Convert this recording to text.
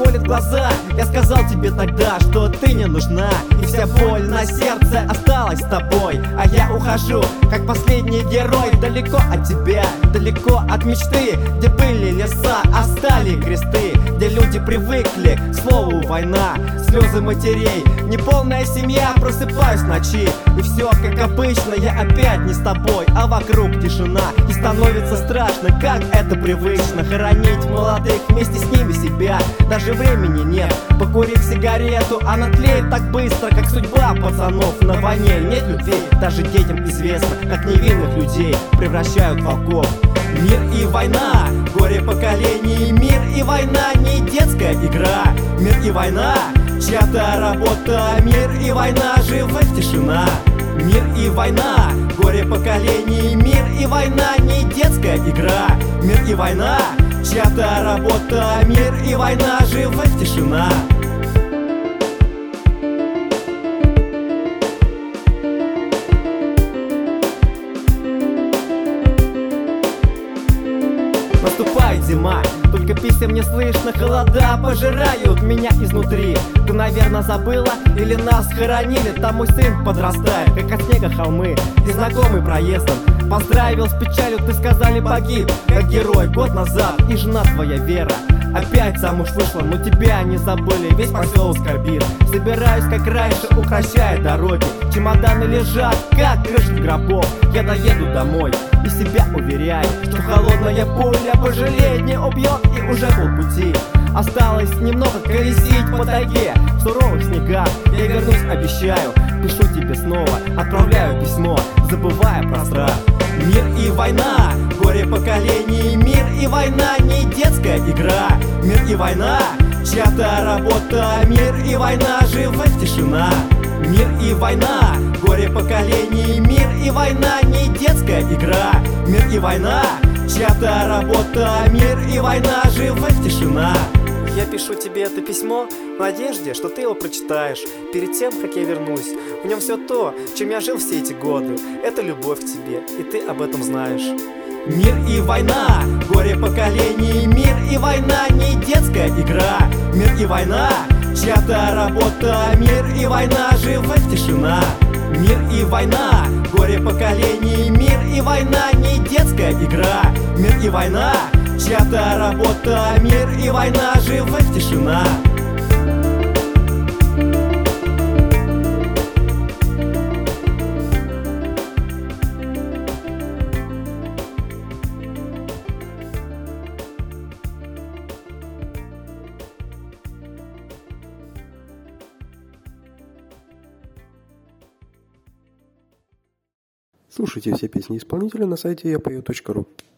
колет глаза. Я сказал тебе тогда, что ты не нужна, и вся боль на сердце осталась с тобой. А я ухожу, как последний герой, далеко от тебя, далеко от мечты, где были леса, а стали кресты, где люди привыкли к слову война, слезы матерей, неполная семья. Просыпаюсь в ночи, и все как обычно, я опять не с тобой, а вокруг тишина. И становится страшно, как это привычно, хоронить молодых, вместе с ними себя. Даже времени нет покурить сигарету, она тлеет так быстро, как судьба пацанов на войне. Нет любви, даже детям известно, как невинных людей превращают в волков. Мир и война, горе поколений. Мир и война не детская игра. Мир и война, чья-то работа. Мир и война, живых тишина. Мир и война, горе поколений. Мир и война не детская игра. Мир и война, чья-то работа. Мир и война, живых тишина. Наступает зима, только писем не слышно, холода пожирают меня изнутри. Ты, наверное, забыла или нас хоронили? Там мой сын подрастает, как от снега холмы, и знакомый проездом поздравил с печалью, ты сказали погиб, как герой год назад. И жена твоя Вера опять замуж вышла, но тебя не забыли, весь поселок скорбит. Собираюсь, как раньше, укращая дороги, чемоданы лежат, как крыши гробов. Я доеду домой и себя уверяю, что холодная пуля пожалеет, не убьет, и уже полпути. Осталось немного колесить по тайге в суровых снегах. Я вернусь, обещаю, пишу тебе снова, отправляю письмо, забывая про страх. Мир и война, горе поколений. Мир и война не детская игра. Мир и война, чья-то работа. Мир и война, живых тишина. Мир и война, горе поколений. Мир и война не детская игра. Мир и война, чья-то работа. Мир и война, живых тишина. Я пишу тебе это письмо в надежде, что ты его прочитаешь перед тем, как я вернусь. В нем все то, чем я жил все эти годы. Это любовь к тебе, и ты об этом знаешь. Мир и война, горе поколений. Мир и война не детская игра. Мир и война, чья-то работа. Мир и война, живых тишина. Мир и война, горе поколений. Мир и война не детская игра. Мир и война, чья-то работа. Мир и война, живых тишина. Слушайте все песни исполнителя на сайте yapою.ru.